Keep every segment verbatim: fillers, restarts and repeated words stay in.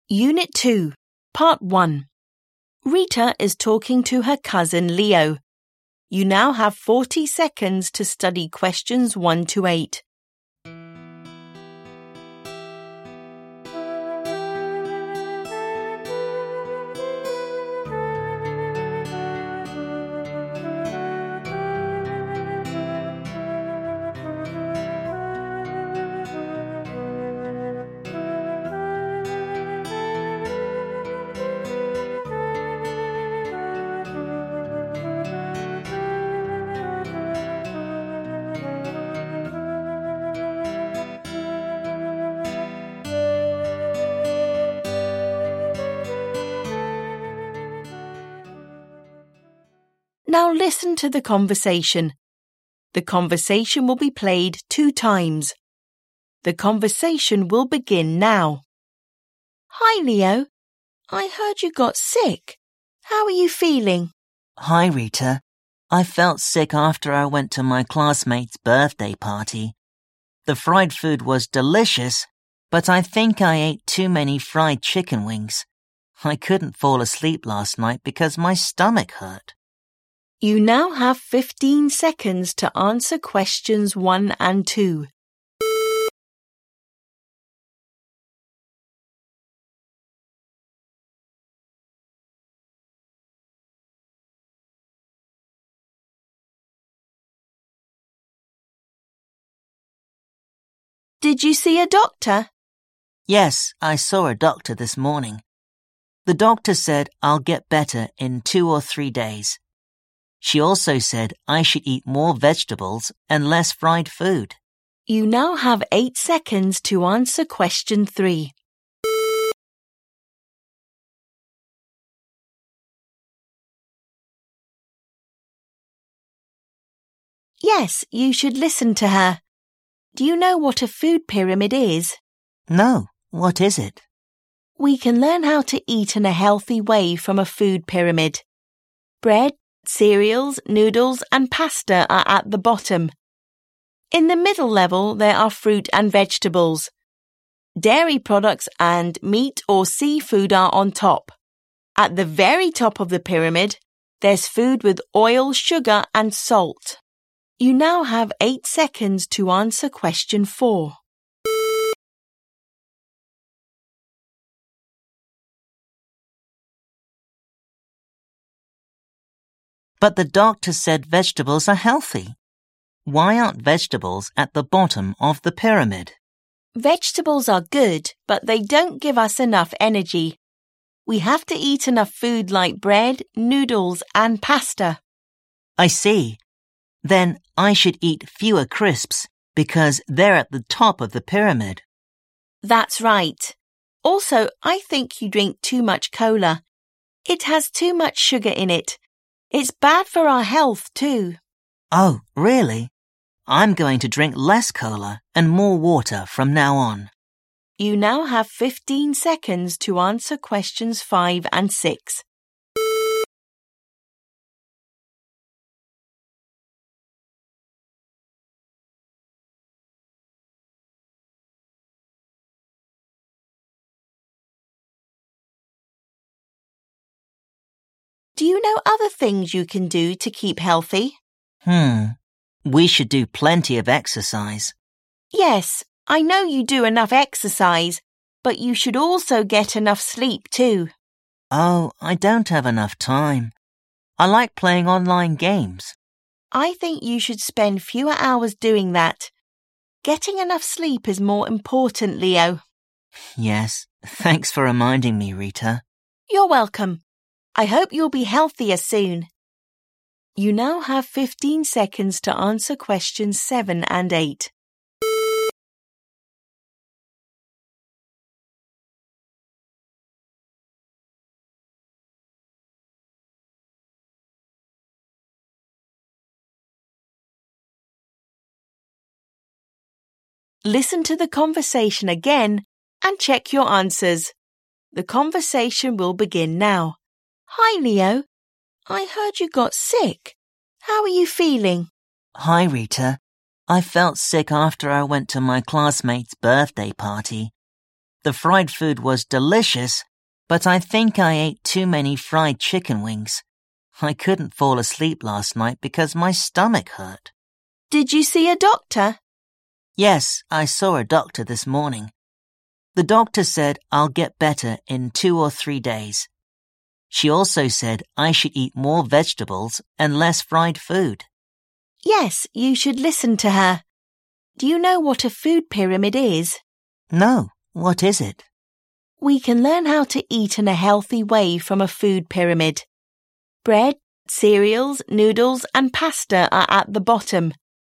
Unit two, Part one. Rita is talking to her cousin Leo. You now have forty seconds to study questions one to eight. Now listen to the conversation. The conversation will be played two times. The conversation will begin now. Hi, Leo. I heard you got sick. How are you feeling? Hi, Rita. I felt sick after I went to my classmate's birthday party. The fried food was delicious, but I think I ate too many fried chicken wings. I couldn't fall asleep last night because my stomach hurt. You now have fifteen seconds to answer questions one and two. Did you see a doctor? Yes, I saw a doctor this morning. The doctor said I'll get better in two or three days. She also said I should eat more vegetables and less fried food. You now have eight seconds to answer question three. Yes, you should listen to her. Do you know what a food pyramid is? No, what is it? We can learn how to eat in a healthy way from a food pyramid. Bread, cereals, noodles and pasta are at the bottom. In the middle level there are fruit and vegetables. Dairy products and meat or seafood are on top. At the very top of the pyramid, there's food with oil, sugar and salt. You now have eight seconds to answer question four. But the doctor said vegetables are healthy. Why aren't vegetables at the bottom of the pyramid? Vegetables are good, but they don't give us enough energy. We have to eat enough food like bread, noodles and pasta. I see. Then I should eat fewer crisps because they're at the top of the pyramid. That's right. Also, I think you drink too much cola. It has too much sugar in it. It's bad for our health too. Oh, really? I'm going to drink less cola and more water from now on. You now have fifteen seconds to answer questions five and six. Do you know other things you can do to keep healthy? Hmm. We should do plenty of exercise. Yes, I know you do enough exercise, but you should also get enough sleep too. Oh, I don't have enough time. I like playing online games. I think you should spend fewer hours doing that. Getting enough sleep is more important, Leo. Yes, thanks for reminding me, Rita. You're welcome. I hope you'll be healthier soon. You now have fifteen seconds to answer questions seven and eight. Listen to the conversation again and check your answers. The conversation will begin now. Hi, Leo. I heard you got sick. How are you feeling? Hi, Rita. I felt sick after I went to my classmate's birthday party. The fried food was delicious, but I think I ate too many fried chicken wings. I couldn't fall asleep last night because my stomach hurt. Did you see a doctor? Yes, I saw a doctor this morning. The doctor said I'll get better in two or three days. She also said I should eat more vegetables and less fried food. Yes, you should listen to her. Do you know what a food pyramid is? No, what is it? We can learn how to eat in a healthy way from a food pyramid. Bread, cereals, noodles and pasta are at the bottom.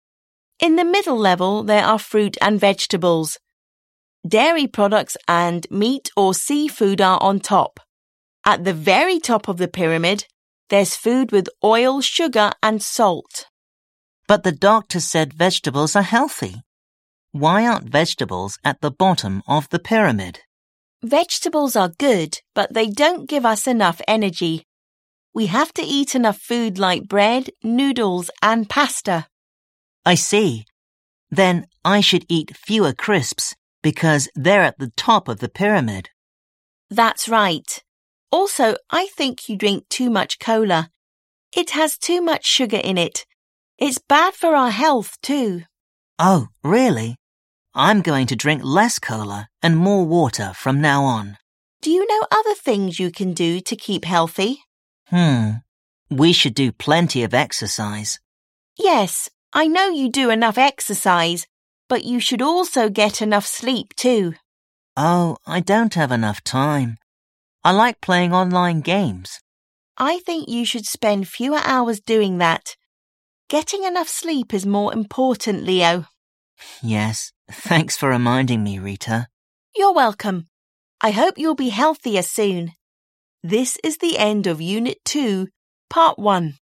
In the middle level, there are fruit and vegetables. Dairy products and meat or seafood are on top. At the very top of the pyramid, there's food with oil, sugar and salt. But the doctor said vegetables are healthy. Why aren't vegetables at the bottom of the pyramid? Vegetables are good, but they don't give us enough energy. We have to eat enough food like bread, noodles and pasta. I see. Then I should eat fewer crisps because they're at the top of the pyramid. That's right. Also, I think you drink too much cola. It has too much sugar in it. It's bad for our health too. Oh, really? I'm going to drink less cola and more water from now on. Do you know other things you can do to keep healthy? Hmm. We should do plenty of exercise. Yes, I know you do enough exercise, but you should also get enough sleep too. Oh, I don't have enough time. I like playing online games. I think you should spend fewer hours doing that. Getting enough sleep is more important, Leo. Yes, thanks for reminding me, Rita. You're welcome. I hope you'll be healthier soon. This is the end of Unit two, Part one.